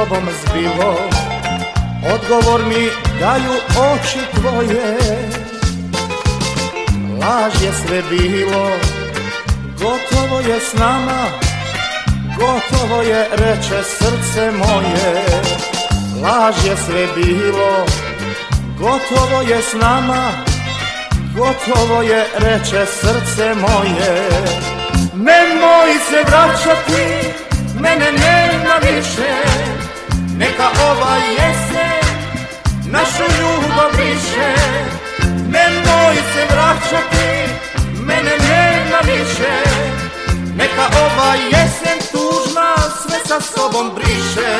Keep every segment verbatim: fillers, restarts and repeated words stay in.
sobom zbilo, odgovor mi daju oči tvoje. Laž je sve bilo, gotovo je s nama, gotovo je, reče srce moje. Laž je sve bilo, gotovo je s nama, gotovo je, reče srce moje. Nemoj se vraćati, mene nema više, neka ova jesen našu ljubav briše. Nemoj se vraćati, mene nema više, neka ova jesen tužna sve sa sobom briše.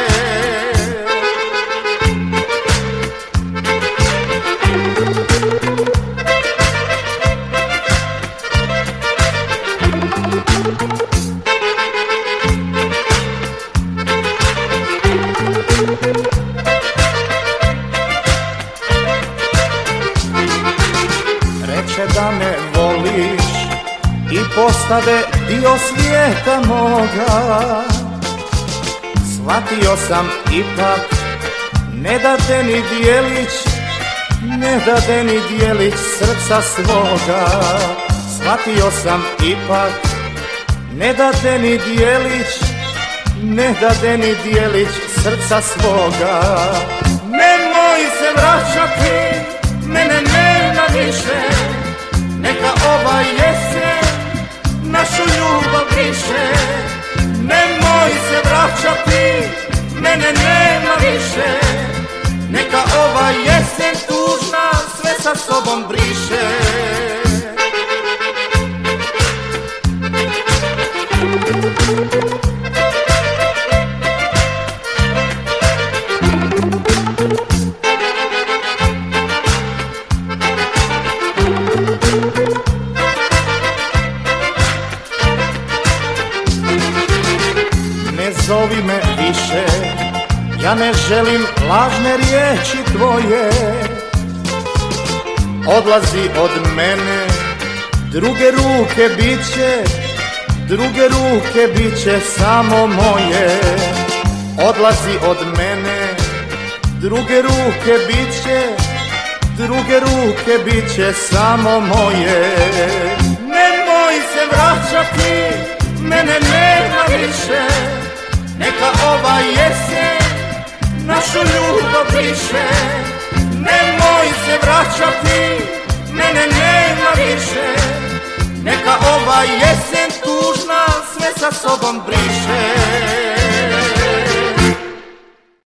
Reče da me voliš i postade dio svijeta moga. Shvatio sam ipak, ne dade ni dijelić, ne dade ni dijelić srca svoga. Shvatio sam ipak, ne dade ni dijelić, ne dade ni dijelić srca svoga. Nemoj se vraćati, mene nema više, neka ova jesen našu ljubav briše. Nemoj se vraćati, mene nema više, neka ova jesen tužna sve sa sobom briše. Ne zovi me više, ja ne želim lažne riječi tvoje. Odlazi od mene, druge ruke biće, druge ruke biće samo moje. Odlazi od mene, druge ruke biće, druge ruke biće samo moje. Nemoj se vraćati, mene nema više, neka ova jesen našu ljubav briše. Nemoj se vraćati, mene nema više, neka ova jesen tužna sve sa sobom briše.